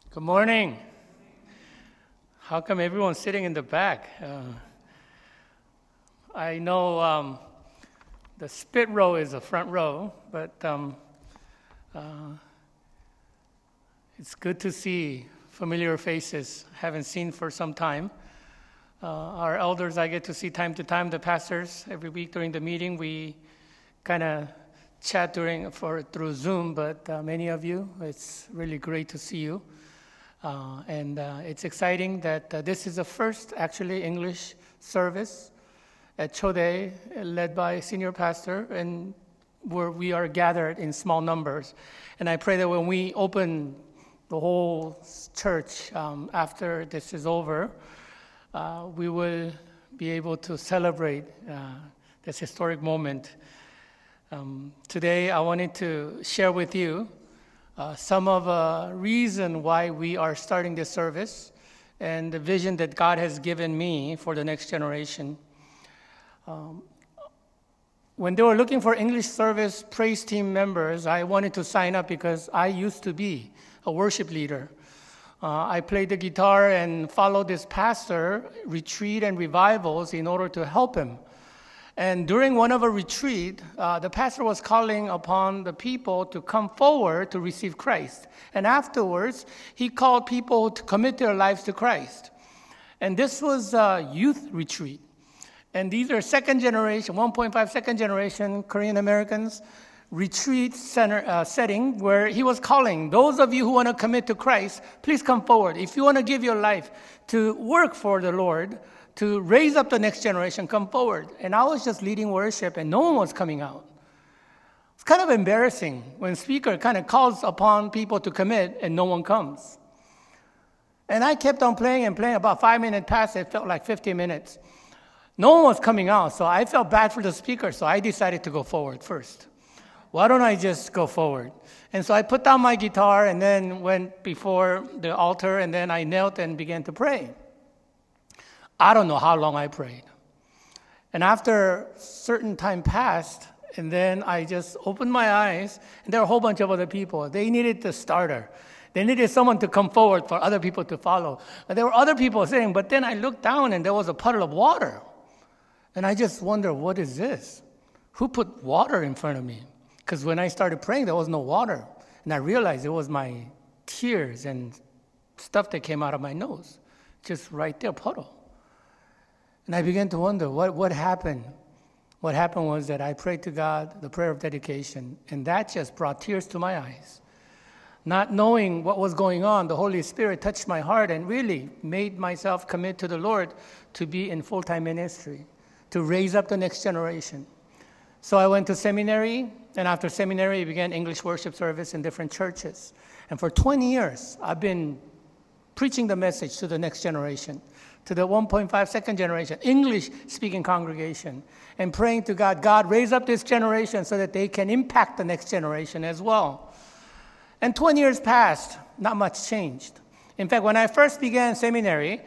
Good morning. How come everyone's sitting in the back? I know the spit row is the front row, but it's good to see familiar faces I haven't seen for some time. Our elders I get to see time to time, the pastors, every week during the meeting. We kind of chat through Zoom, but many of you, it's really great to see you. And it's exciting that this is the first actually English service at Chode, led by senior pastor, and where we are gathered in small numbers. And I pray that when we open the whole church after this is over, we will be able to celebrate this historic moment. Today, I wanted to share with you some of the reason why we are starting this service and the vision that God has given me for the next generation. When they were looking for English service praise team members, I wanted to sign up because I used to be a worship leader. I played the guitar and followed this pastor retreat and revivals in order to help him. And during one of a retreat, the pastor was calling upon the people to come forward to receive Christ. And afterwards, he called people to commit their lives to Christ. And this was a youth retreat. And these are second generation Korean Americans retreat center setting where he was calling, those of you who want to commit to Christ, please come forward. If you want to give your life to work for the Lord, to raise up the next generation, come forward. And I was just leading worship and no one was coming out. It's kind of embarrassing when speaker kind of calls upon people to commit and no one comes. And I kept on playing and playing. About 5 minutes passed, it felt like 50 minutes. No one was coming out, so I felt bad for the speaker, so I decided to go forward first. Why don't I just go forward? And so I put down my guitar and then went before the altar and then I knelt and began to pray. I don't know how long I prayed. And after a certain time passed, and then I just opened my eyes, and there were a whole bunch of other people. They needed the starter. They needed someone to come forward for other people to follow. And there were other people saying, but then I looked down and there was a puddle of water. And I just wondered, what is this? Who put water in front of me? Because when I started praying, there was no water. And I realized it was my tears and stuff that came out of my nose. Just right there, puddle. And I began to wonder, what happened? What happened was that I prayed to God the prayer of dedication, and that just brought tears to my eyes. Not knowing what was going on, the Holy Spirit touched my heart and really made myself commit to the Lord to be in full-time ministry, to raise up the next generation. So I went to seminary, and after seminary, I began English worship service in different churches. And for 20 years, I've been preaching the message to the next generation, to the 1.5 second generation, English-speaking congregation, and praying to God, God, raise up this generation so that they can impact the next generation as well. And 20 years passed, not much changed. In fact, when I first began seminary,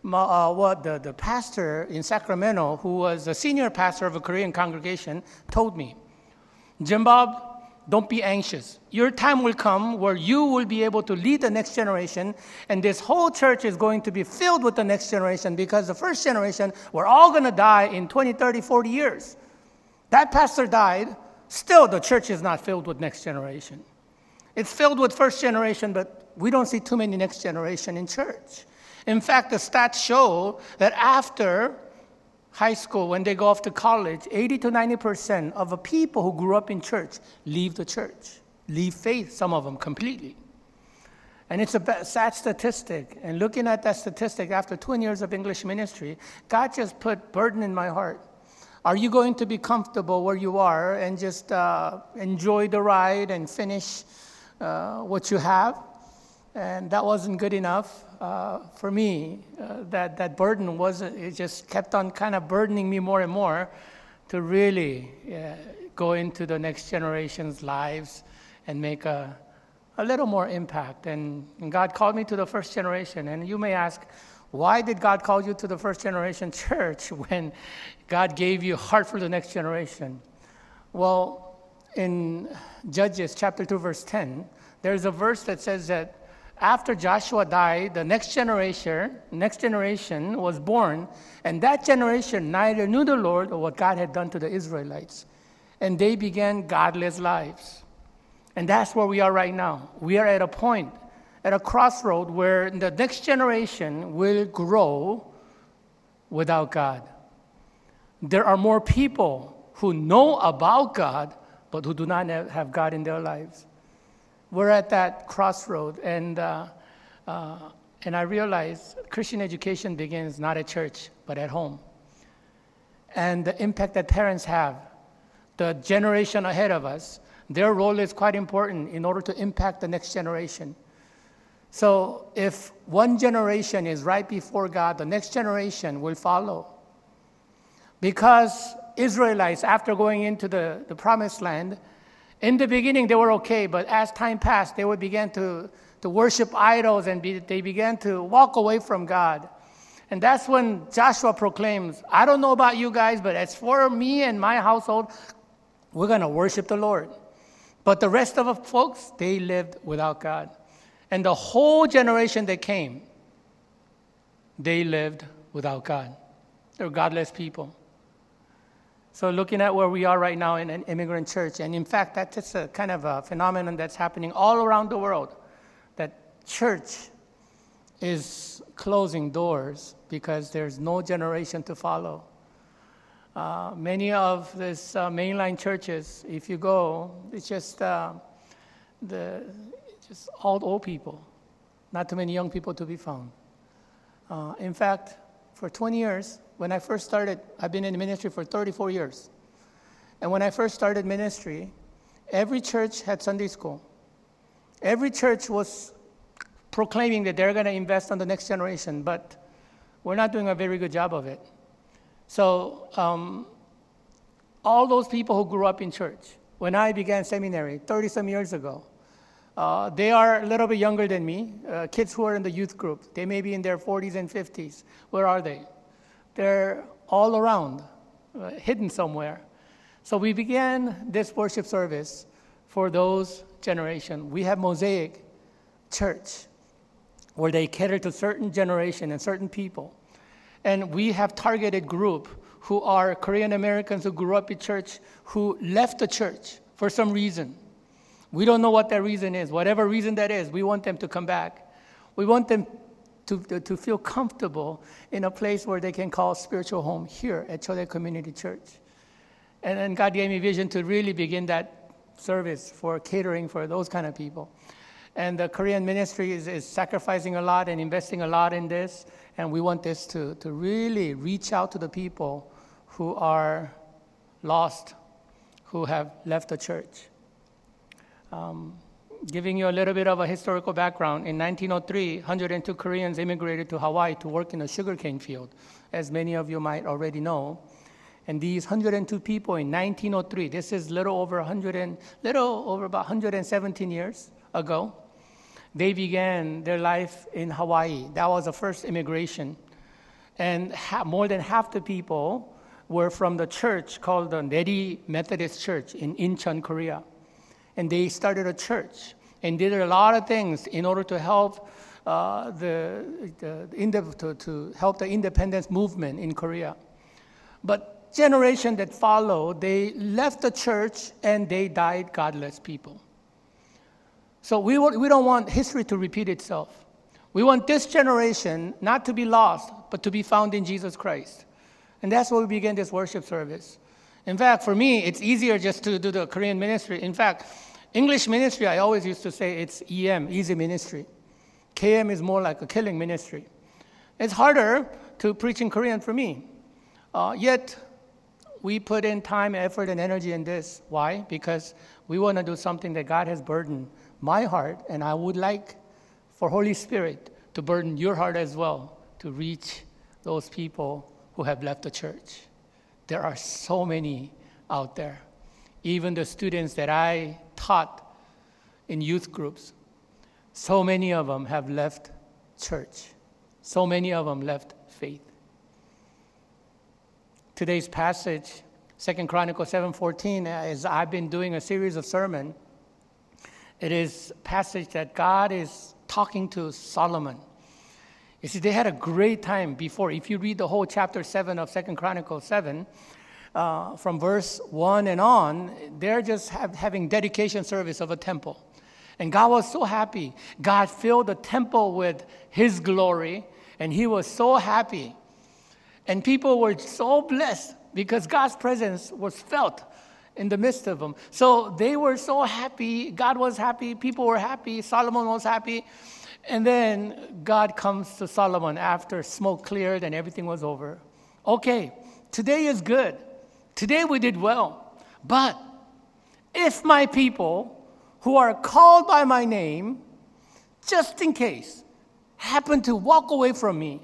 the pastor in Sacramento, who was a senior pastor of a Korean congregation, told me, Jim Bob, don't be anxious. Your time will come where you will be able to lead the next generation, and this whole church is going to be filled with the next generation because the first generation, we're all going to die in 20, 30, 40 years. That pastor died. Still, the church is not filled with next generation. It's filled with first generation, but we don't see too many next generation in church. In fact, the stats show that after high school, when they go off to college, 80 to 90% of the people who grew up in church leave the church, leave faith, some of them completely. And it's a sad statistic. And looking at that statistic after 20 years of English ministry, God just put burden in my heart. Are you going to be comfortable where you are and just enjoy the ride and finish what you have? And that wasn't good enough for me. That burden it just kept on kind of burdening me more and more to really go into the next generation's lives and make a little more impact. And God called me to the first generation. And you may ask, why did God call you to the first generation church when God gave you a heart for the next generation? Well, in Judges chapter 2, verse 10, there's a verse that says that after Joshua died, the next generation was born, and that generation neither knew the Lord or what God had done to the Israelites. And they began godless lives. And that's where we are right now. We are at a point, at a crossroad where the next generation will grow without God. There are more people who know about God, but who do not have God in their lives. We're at that crossroad, and I realize Christian education begins not at church, but at home. And the impact that parents have, the generation ahead of us, their role is quite important in order to impact the next generation. So if one generation is right before God, the next generation will follow. Because Israelites, after going into the promised land, in the beginning they were okay, but as time passed, they would begin to worship idols, and they began to walk away from God. And that's when Joshua proclaims, I don't know about you guys, but as for me and my household, we're going to worship the Lord. But the rest of the folks, they lived without God. And the whole generation that came, they lived without God. They're godless people. So looking at where we are right now in an immigrant church, and in fact, that's a kind of a phenomenon that's happening all around the world, that church is closing doors because there's no generation to follow. Many of these mainline churches, if you go, it's just all old people, not too many young people to be found. In fact, for 20 years, when I first started, I've been in ministry for 34 years. And when I first started ministry, every church had Sunday school. Every church was proclaiming that they're going to invest on the next generation, but we're not doing a very good job of it. So all those people who grew up in church, when I began seminary 30-some years ago, they are a little bit younger than me, kids who are in the youth group. They may be in their 40s and 50s. Where are they? They're all around, hidden somewhere. So we began this worship service for those generation. We have Mosaic Church, where they cater to certain generation and certain people. And we have targeted group who are Korean Americans who grew up in church, who left the church for some reason. We don't know what that reason is. Whatever reason that is, we want them to come back. We want them to feel comfortable in a place where they can call spiritual home here at Chodae Community Church. And then God gave me vision to really begin that service for catering for those kind of people. And the Korean ministry is sacrificing a lot and investing a lot in this. And we want this to really reach out to the people who are lost, who have left the church. Giving you a little bit of a historical background, in 1903, 102 Koreans immigrated to Hawaii to work in a sugarcane field, as many of you might already know. And these 102 people in 1903, this is little over about 117 years ago, they began their life in Hawaii. That was the first immigration. And more than half the people were from the church called the Neri Methodist Church in Incheon, Korea. And they started a church and did a lot of things in order to help to help the independence movement in Korea. But generation that followed, they left the church and they died godless people. So we don't want history to repeat itself. We want this generation not to be lost, but to be found in Jesus Christ. And that's why we began this worship service. In fact, for me, it's easier just to do the Korean ministry. In fact, English ministry, I always used to say it's EM, easy ministry. KM is more like a killing ministry. It's harder to preach in Korean for me. Yet, we put in time, effort, and energy in this. Why? Because we want to do something that God has burdened my heart, and I would like for Holy Spirit to burden your heart as well, to reach those people who have left the church. There are so many out there. Even the students that I taught in youth groups, so many of them have left church. So many of them left faith. Today's passage, 2 Chronicles 7:14, as I've been doing a series of sermons, it is a passage that God is talking to Solomon. You see, they had a great time before. If you read the whole chapter 7 of 2 Chronicles 7, from verse 1 and on, they're just having dedication service of a temple. And God was so happy. God filled the temple with His glory, and He was so happy. And people were so blessed because God's presence was felt in the midst of them. So they were so happy. God was happy. People were happy. Solomon was happy. And then God comes to Solomon after smoke cleared and everything was over. Okay, today is good. Today we did well. But if my people who are called by my name, just in case, happen to walk away from me,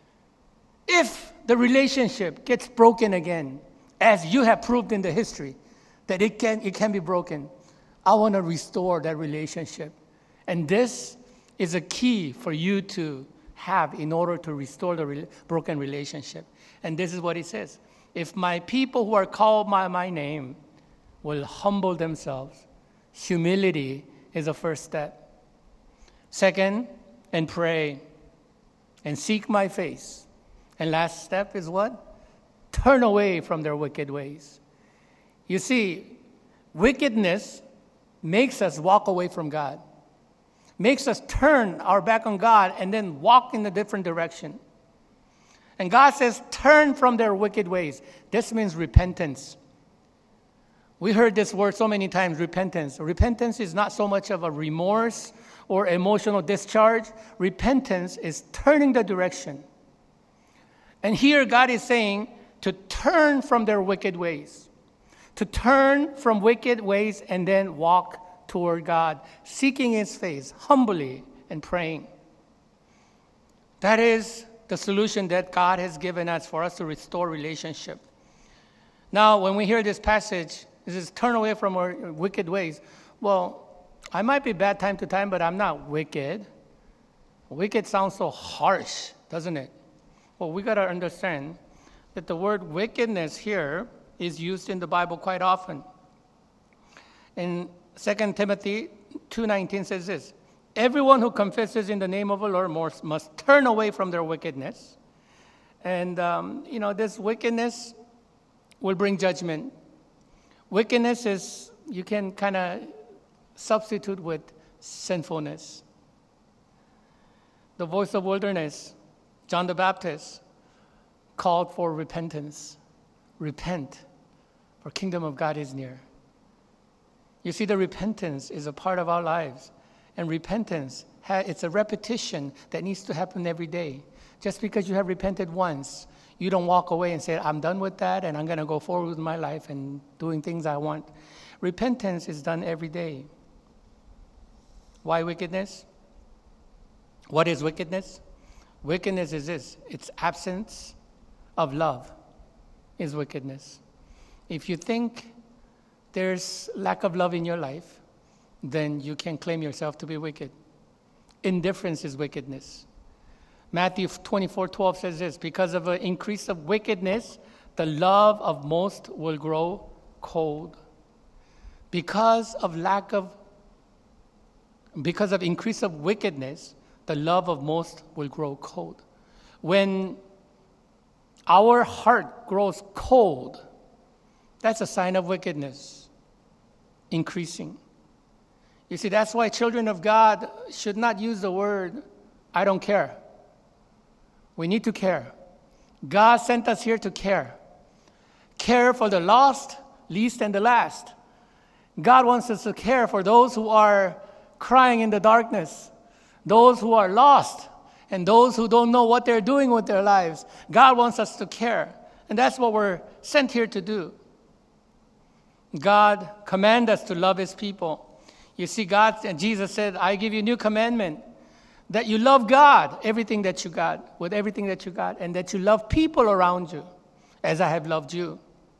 if the relationship gets broken again, as you have proved in the history, that it can be broken, I want to restore that relationship. And this is a key for you to have in order to restore the broken relationship. And this is what it says. If my people who are called by my name will humble themselves, humility is the first step. Second, and pray and seek my face. And last step is what? Turn away from their wicked ways. You see, wickedness makes us walk away from God, makes us turn our back on God and then walk in a different direction. And God says, turn from their wicked ways. This means repentance. We heard this word so many times, repentance. Repentance is not so much of a remorse or emotional discharge. Repentance is turning the direction. And here God is saying to turn from their wicked ways. To turn from wicked ways and then walk toward God, seeking His face, humbly and praying. That is the solution that God has given us for us to restore relationship. Now, when we hear this passage, it says, turn away from our wicked ways. Well, I might be bad time to time, but I'm not wicked. Wicked sounds so harsh, doesn't it? Well, we got to understand that the word wickedness here is used in the Bible quite often. In 2 Timothy 2:19 says this, everyone who confesses in the name of the Lord must turn away from their wickedness. And, this wickedness will bring judgment. Wickedness is, you can kind of substitute with sinfulness. The voice of wilderness, John the Baptist, called for repentance. Repent, for kingdom of God is near. You see, the repentance is a part of our lives. And repentance, it's a repetition that needs to happen every day. Just because you have repented once, you don't walk away and say, I'm done with that and I'm going to go forward with my life and doing things I want. Repentance is done every day. Why wickedness? What is wickedness? Wickedness is this. It's absence of love is wickedness. If you think there's lack of love in your life, then you can claim yourself to be wicked. Indifference is wickedness. Matthew 24:12 says this, because of an increase of wickedness, the love of most will grow cold. Because of increase of wickedness, the love of most will grow cold. When our heart grows cold, that's a sign of wickedness increasing. You see, that's why children of God should not use the word, I don't care. We need to care. God sent us here to care. Care for the lost, least, and the last. God wants us to care for those who are crying in the darkness, those who are lost, and those who don't know what they're doing with their lives. God wants us to care. And that's what we're sent here to do. God commands us to love His people. You see, Jesus said, I give you a new commandment, that you love God, everything that you got, with everything that you got, and that you love people around you as I have loved you.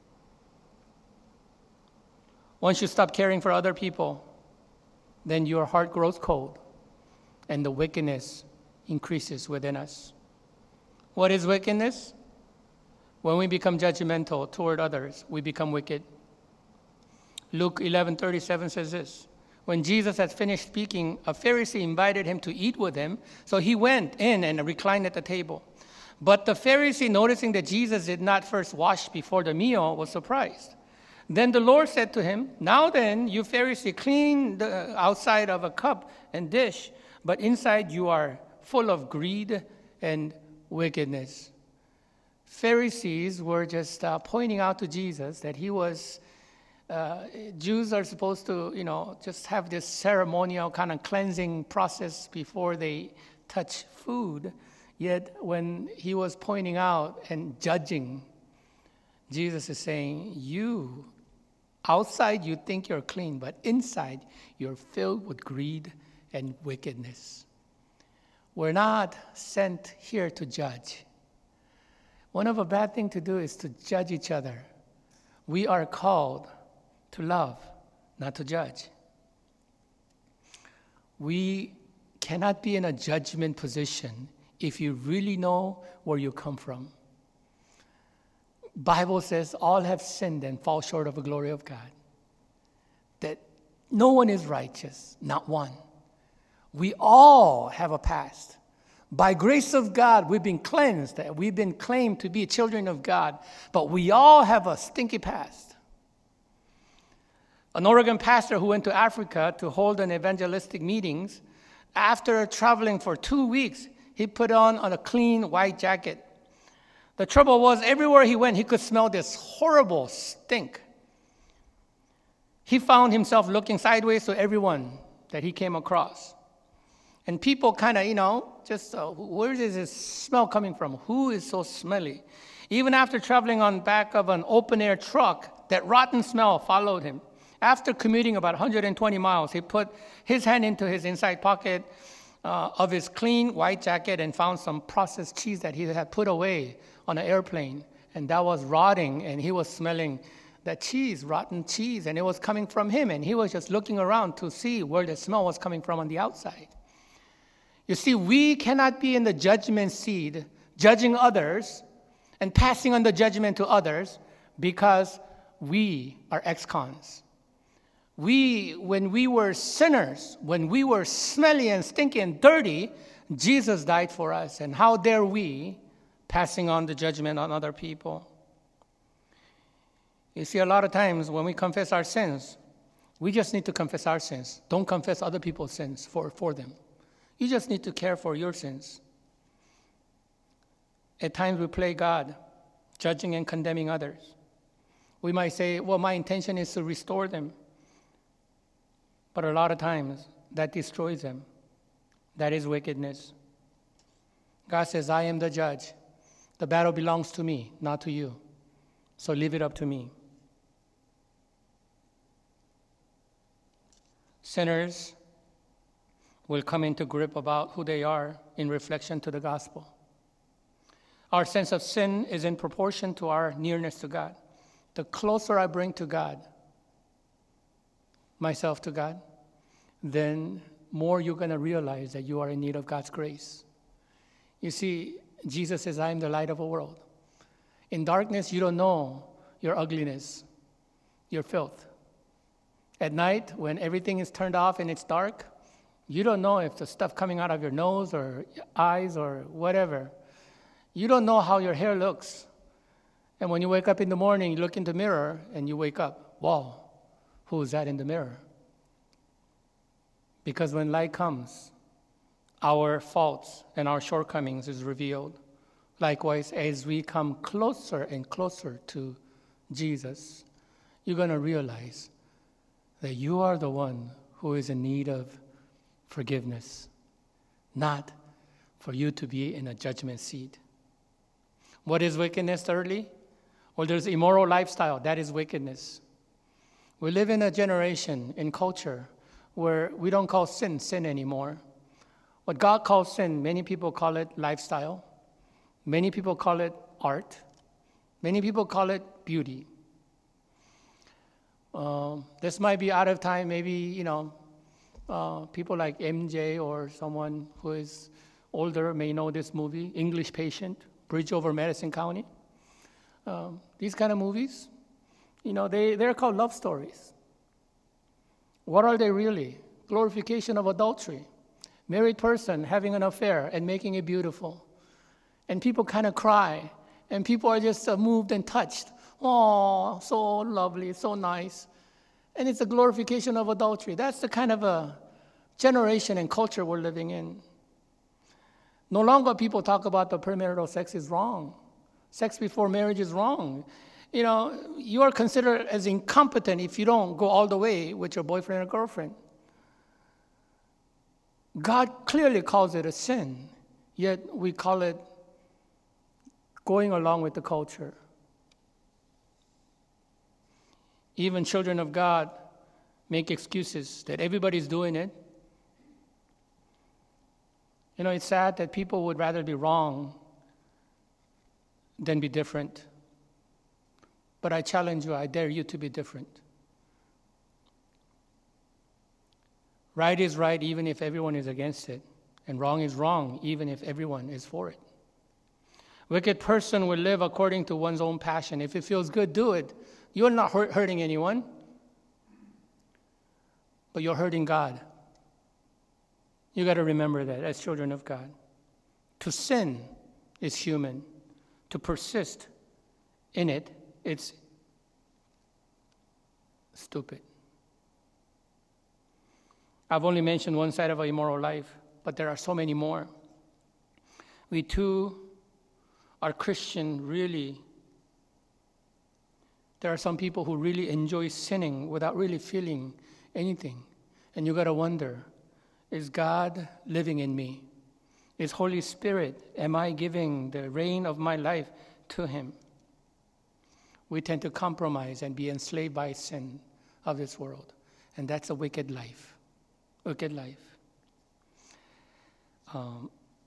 Once you stop caring for other people, then your heart grows cold and the wickedness increases within us. What is wickedness? When we become judgmental toward others, we become wicked. Luke 11:37 says this, When Jesus had finished speaking, a Pharisee invited him to eat with him, so he went in and reclined at the table. But the Pharisee, noticing that Jesus did not first wash before the meal, was surprised. Then the Lord said to him, "Now then, you Pharisee, clean the outside of a cup and dish, but inside you are full of greed and wickedness." Pharisees were just pointing out to Jesus that he was, Jews are supposed to, just have this ceremonial kind of cleansing process before they touch food. Yet when he was pointing out and judging, Jesus is saying, you, outside you think you're clean, but inside you're filled with greed and wickedness. We're not sent here to judge. One of the bad things to do is to judge each other. We are called to love, not to judge. We cannot be in a judgment position if you really know where you come from. Bible says all have sinned and fall short of the glory of God. That no one is righteous, not one. We all have a past. By grace of God, we've been cleansed. We've been claimed to be children of God. But we all have a stinky past. An Oregon pastor who went to Africa to hold an evangelistic meetings, after traveling for 2 weeks, he put on a clean white jacket. The trouble was, everywhere he went, he could smell this horrible stink. He found himself looking sideways to everyone that he came across. And people kind of, where is this smell coming from? Who is so smelly? Even after traveling on back of an open-air truck, that rotten smell followed him. After commuting about 120 miles, he put his hand into his inside pocket of his clean white jacket and found some processed cheese that he had put away on an airplane. And that was rotting, and he was smelling that cheese, rotten cheese, and it was coming from him. And he was just looking around to see where the smell was coming from on the outside. You see, we cannot be in the judgment seat, judging others and passing on the judgment to others because we are ex-cons. When we were sinners, when we were smelly and stinky and dirty, Jesus died for us. And how dare we passing on the judgment on other people? You see, a lot of times when we confess our sins, we just need to confess our sins. Don't confess other people's sins for them. You just need to care for your sins. At times we play God, judging and condemning others. We might say, well, my intention is to restore them. But a lot of times, that destroys them. That is wickedness. God says, I am the judge. The battle belongs to me, not to you. So leave it up to me. Sinners will come into grip about who they are in reflection to the gospel. Our sense of sin is in proportion to our nearness to God. The closer I bring to God, myself to God, then more you're going to realize that you are in need of God's grace. You see, Jesus says, I am the light of the world. In darkness, you don't know your ugliness, your filth. At night, when everything is turned off and it's dark, you don't know if the stuff coming out of your nose or eyes or whatever. You don't know how your hair looks. And when you wake up in the morning, you look in the mirror and you wake up, wow, who is that in the mirror? Because when light comes, our faults and our shortcomings is revealed. Likewise, as we come closer and closer to Jesus, you're going to realize that you are the one who is in need of forgiveness, not for you to be in a judgment seat. What is wickedness, thirdly? Well, there's immoral lifestyle. That is wickedness. We live in a generation, in culture, where we don't call sin sin anymore. What God calls sin, many people call it lifestyle. Many people call it art. Many people call it beauty. This might be out of time. Maybe, people like MJ or someone who is older may know this movie, English Patient, Bridge Over Madison County. These kind of movies, they're called love stories. What are they really? Glorification of adultery. Married person having an affair and making it beautiful. And people kind of cry. And people are just moved and touched. Oh, so lovely, so nice. And it's a glorification of adultery. That's the kind of a generation and culture we're living in. No longer people talk about the premarital sex is wrong. Sex before marriage is wrong. You know, you are considered as incompetent if you don't go all the way with your boyfriend or girlfriend. God clearly calls it a sin, yet we call it going along with the culture. Even children of God make excuses that everybody's doing it. You know, it's sad that people would rather be wrong than be different. But I challenge you, I dare you to be different. Right is right even if everyone is against it. And wrong is wrong even if everyone is for it. Wicked person will live according to one's own passion. If it feels good, do it. You're not hurting anyone, but you're hurting God. You got to remember that as children of God. To sin is human. To persist in it, it's stupid. I've only mentioned one side of our immoral life, but there are so many more. We too are Christian, really. There are some people who really enjoy sinning without really feeling anything. And you got to wonder, is God living in me? Is Holy Spirit, am I giving the reign of my life to Him? We tend to compromise and be enslaved by sin of this world. And that's a wicked life. Wicked life. And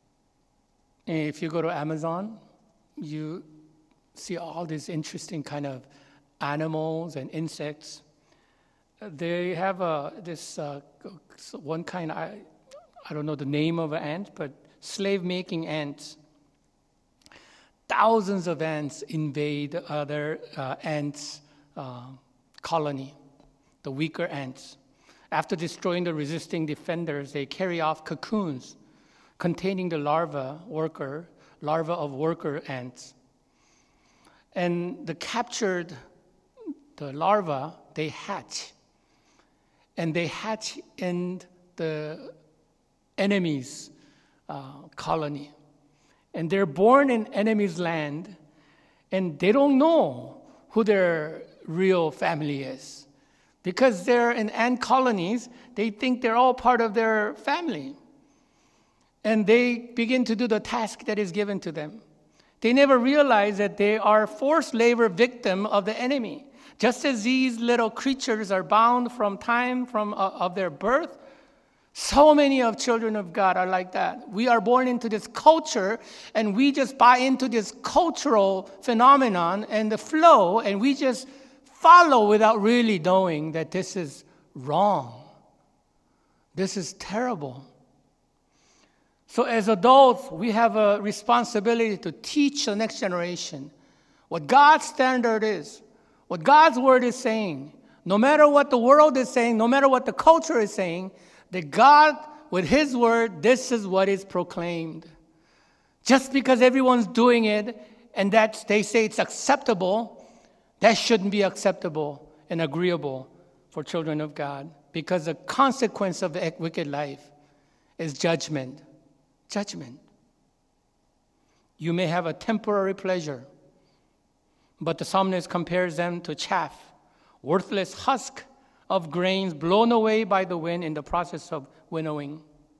if you go to Amazon, you see all these interesting kind of animals and insects. They have this one kind, I don't know the name of an ant, but slave-making ants. Thousands of ants invade other ants' colony, the weaker ants. After destroying the resisting defenders, they carry off cocoons containing the larva of worker ants. And the captured, the larva, they hatch. And they hatch in the enemy's colony. And they're born in enemy's land, and they don't know who their real family is. Because they're in ant colonies, they think they're all part of their family. And they begin to do the task that is given to them. They never realize that they are forced labor victim of the enemy. Just as these little creatures are bound from time of their birth, so many of children of God are like that. We are born into this culture, and we just buy into this cultural phenomenon and the flow, and we just follow without really knowing that this is wrong. This is terrible. So as adults, we have a responsibility to teach the next generation what God's standard is, what God's word is saying. No matter what the world is saying, no matter what the culture is saying, that God, with His word, this is what is proclaimed. Just because everyone's doing it and that they say it's acceptable, that shouldn't be acceptable and agreeable for children of God, because the consequence of the wicked life is judgment. Judgment. You may have a temporary pleasure, but the psalmist compares them to chaff, worthless husk of grains blown away by the wind in the process of winnowing.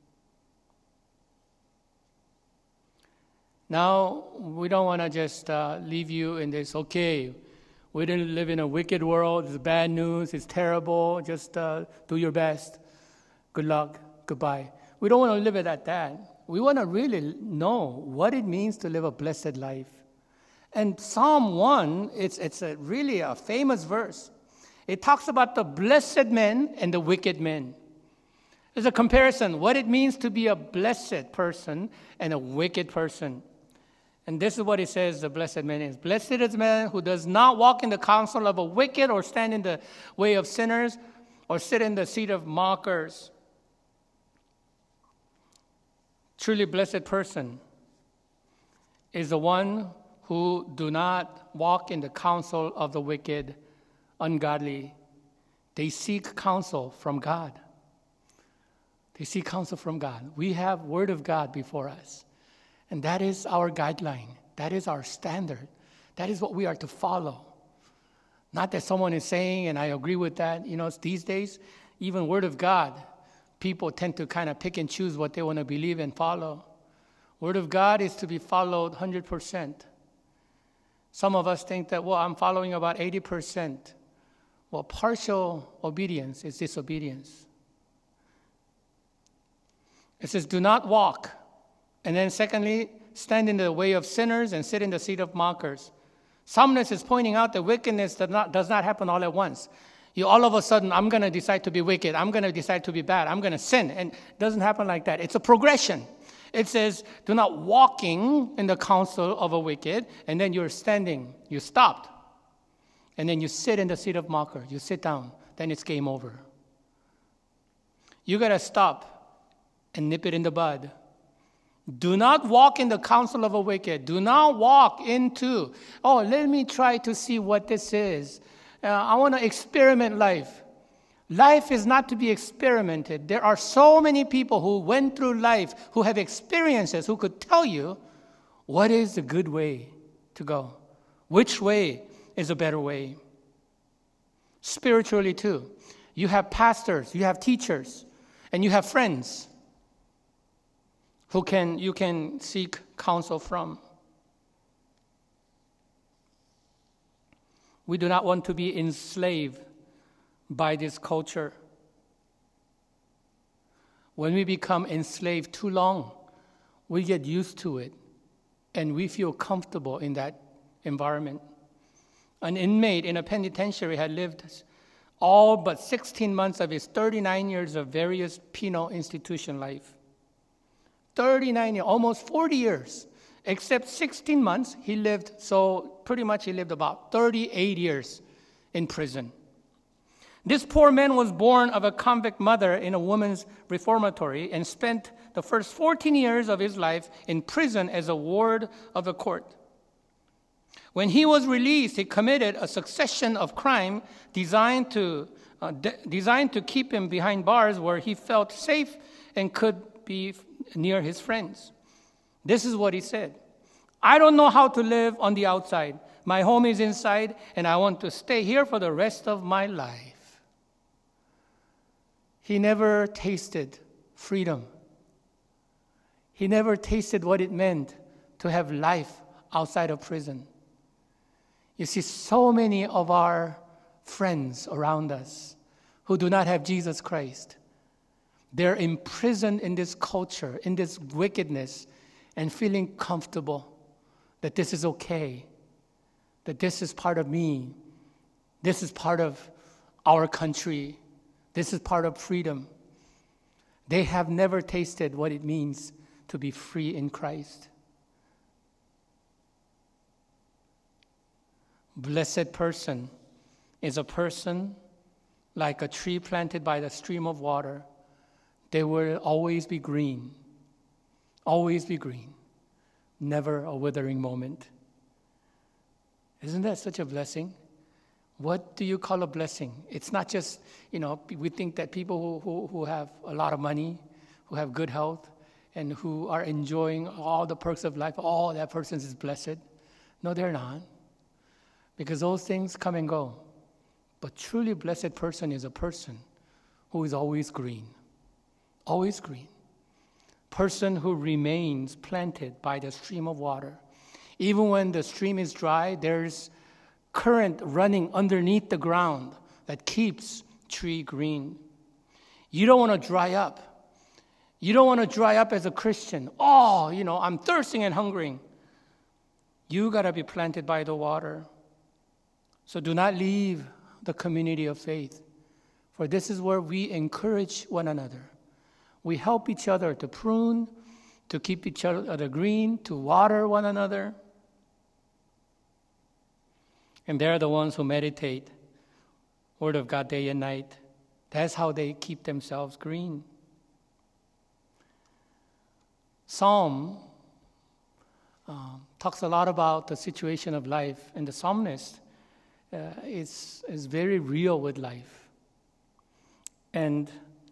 Now, we don't want to just leave you in this, okay, we didn't live in a wicked world, it's bad news, it's terrible, just do your best. Good luck, goodbye. We don't want to live it at that. We want to really know what it means to live a blessed life. And Psalm 1, it's really a famous verse. It talks about the blessed men and the wicked men. There's a comparison, what it means to be a blessed person and a wicked person. And this is what it says the blessed man is. Blessed is the man who does not walk in the counsel of a wicked or stand in the way of sinners, or sit in the seat of mockers. Truly blessed person is the one who do not walk in the counsel of the wicked, ungodly. They seek counsel from God. They seek counsel from God. We have Word of God before us. And that is our guideline. That is our standard. That is what we are to follow. Not that someone is saying, and I agree with that, these days, even Word of God, people tend to kind of pick and choose what they want to believe and follow. Word of God is to be followed 100%. Some of us think that, I'm following about 80%. Well, partial obedience is disobedience. It says, do not walk. And then secondly, stand in the way of sinners and sit in the seat of mockers. Psalmist is pointing out that wickedness does not happen all at once. All of a sudden, I'm going to decide to be wicked. I'm going to decide to be bad. I'm going to sin. And it doesn't happen like that. It's a progression. It says, do not walking in the counsel of a wicked, and then you're standing. You stopped. And then you sit in the seat of mocker. You sit down. Then it's game over. You got to stop and nip it in the bud. Do not walk in the counsel of a wicked. Do not walk into, let me try to see what this is. I want to experiment life. Life is not to be experimented. There are so many people who went through life, who have experiences, who could tell you what is the good way to go. Which way is a better way? Spiritually too. You have pastors, you have teachers, and you have friends who you can seek counsel from. We do not want to be enslaved by this culture. When we become enslaved too long, we get used to it, and we feel comfortable in that environment. An inmate in a penitentiary had lived all but 16 months of his 39 years of various penal institution life. 39 years, almost 40 years. Except 16 months, he lived about 38 years in prison. This poor man was born of a convict mother in a woman's reformatory and spent the first 14 years of his life in prison as a ward of the court. When he was released, he committed a succession of crime designed to keep him behind bars where he felt safe and could be near his friends. This is what he said. I don't know how to live on the outside. My home is inside, and I want to stay here for the rest of my life. He never tasted freedom. He never tasted what it meant to have life outside of prison. You see, so many of our friends around us who do not have Jesus Christ, they're imprisoned in this culture, in this wickedness, and feeling comfortable that this is okay, that this is part of me, this is part of our country, this is part of freedom. They have never tasted what it means to be free in Christ. Blessed person is a person like a tree planted by the stream of water. They will always be green, never a withering moment. Isn't that such a blessing? What do you call a blessing? It's not just, we think that people who have a lot of money, who have good health, and who are enjoying all the perks of life, that person is blessed. No, they're not. Because those things come and go. But truly blessed person is a person who is always green. Always green. Person who remains planted by the stream of water. Even when the stream is dry, there's current running underneath the ground that keeps tree green. You don't want to dry up. You don't want to dry up as a Christian. I'm thirsting and hungering. You got to be planted by the water. So do not leave the community of faith, for this is where we encourage one another. We help each other to prune, to keep each other green, to water one another. And they're the ones who meditate Word of God day and night. That's how they keep themselves green. Psalm talks a lot about the situation of life, and the psalmist is very real with life. And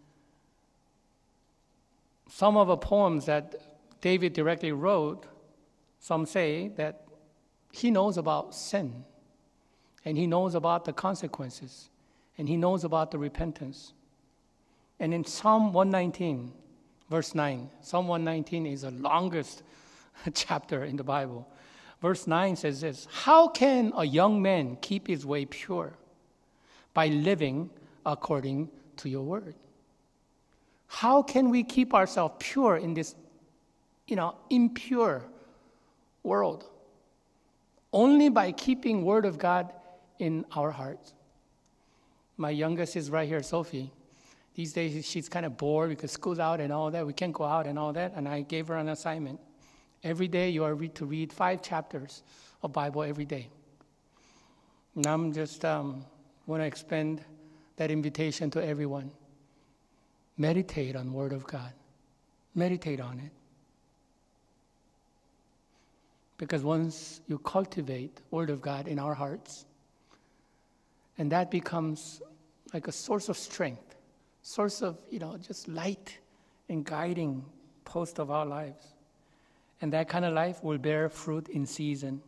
some of the poems that David directly wrote, some say that he knows about sin, and he knows about the consequences, and he knows about the repentance. And in Psalm 119, verse 9, Psalm 119 is the longest chapter in the Bible. Verse 9 says this: "How can a young man keep his way pure? By living according to your word." How can we keep ourselves pure in this, impure world? Only by keeping Word of God in our hearts. My youngest is right here, Sophie. These days she's kind of bored because school's out and all that. We can't go out and all that. And I gave her an assignment. Every day you are to read 5 chapters of Bible every day. And I'm just want to extend that invitation to everyone. Meditate on Word of God. Meditate on it. Because once you cultivate Word of God in our hearts, and that becomes like a source of strength, source of, just light and guiding post of our lives. And that kind of life will bear fruit in season.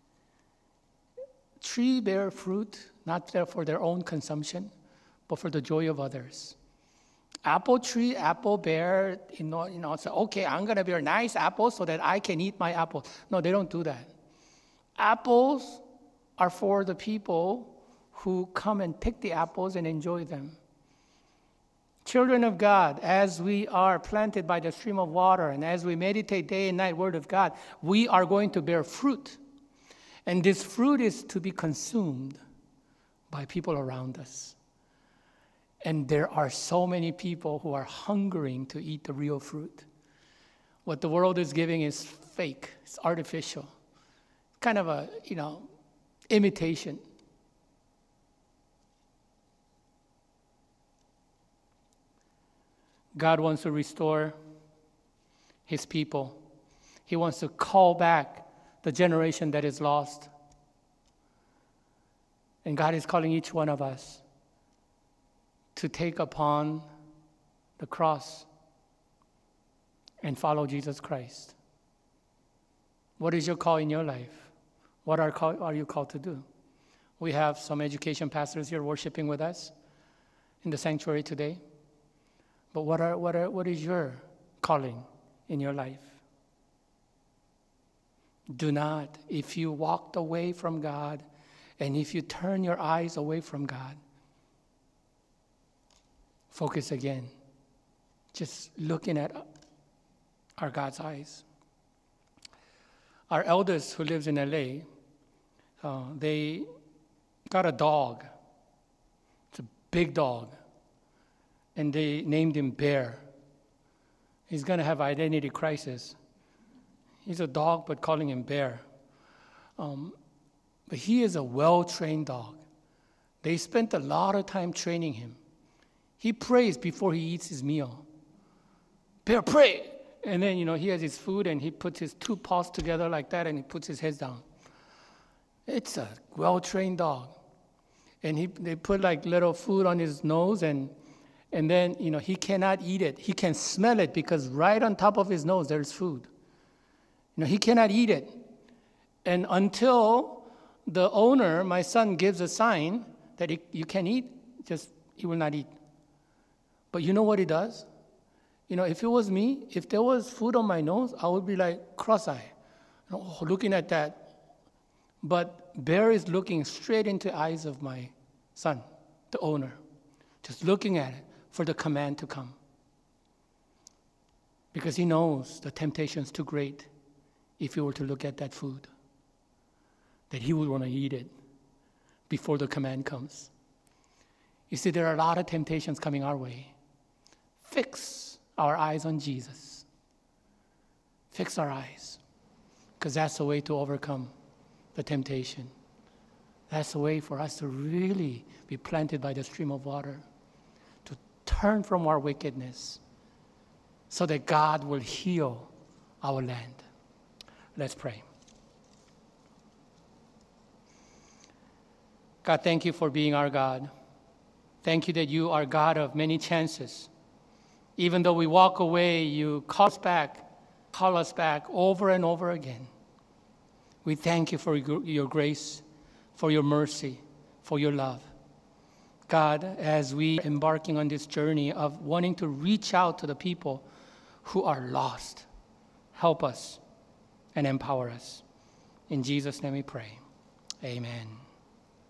Tree bear fruit, not for their own consumption, but for the joy of others. Apple tree, apple bear, say, okay, I'm going to bear nice apples so that I can eat my apples. No, they don't do that. Apples are for the people who come and pick the apples and enjoy them. Children of God, as we are planted by the stream of water and as we meditate day and night Word of God, we are going to bear fruit. And this fruit is to be consumed by people around us. And there are so many people who are hungering to eat the real fruit. What the world is giving is fake. It's artificial. Kind of a, imitation. God wants to restore His people. He wants to call back the generation that is lost. And God is calling each one of us to take upon the cross and follow Jesus Christ. What is your call in your life? What are you called to do? We have some education pastors here worshiping with us in the sanctuary today. But what is your calling in your life? Do not, if you walked away from God and if you turn your eyes away from God, focus again. Just looking at our God's eyes. Our eldest who lives in LA, they got a dog. It's a big dog. And they named him Bear. He's going to have identity crisis. He's a dog, but calling him Bear. But he is a well-trained dog. They spent a lot of time training him. He prays before he eats his meal. Bear, pray! And then, he has his food and he puts his 2 paws together like that and he puts his head down. It's a well-trained dog. And they put like little food on his nose and then, he cannot eat it. He can smell it because right on top of his nose there's food. He cannot eat it. And until the owner, my son, gives a sign that you can eat, he will not eat. But you know what he does? If it was me, if there was food on my nose, I would be like cross-eyed, looking at that. But Bear is looking straight into the eyes of my son, the owner, just looking at it for the command to come. Because he knows the temptation is too great if he were to look at that food, that he would want to eat it before the command comes. You see, there are a lot of temptations coming our way. Fix our eyes on Jesus. Fix our eyes, because that's the way to overcome the temptation. That's the way for us to really be planted by the stream of water, turn from our wickedness so that God will heal our land. Let's pray. God, thank you for being our God. Thank you that you are God of many chances. Even though we walk away, you call us back over and over again. We thank you for your grace, for your mercy, for your love. God, as we are embarking on this journey of wanting to reach out to the people who are lost, help us and empower us. In Jesus' name we pray. Amen.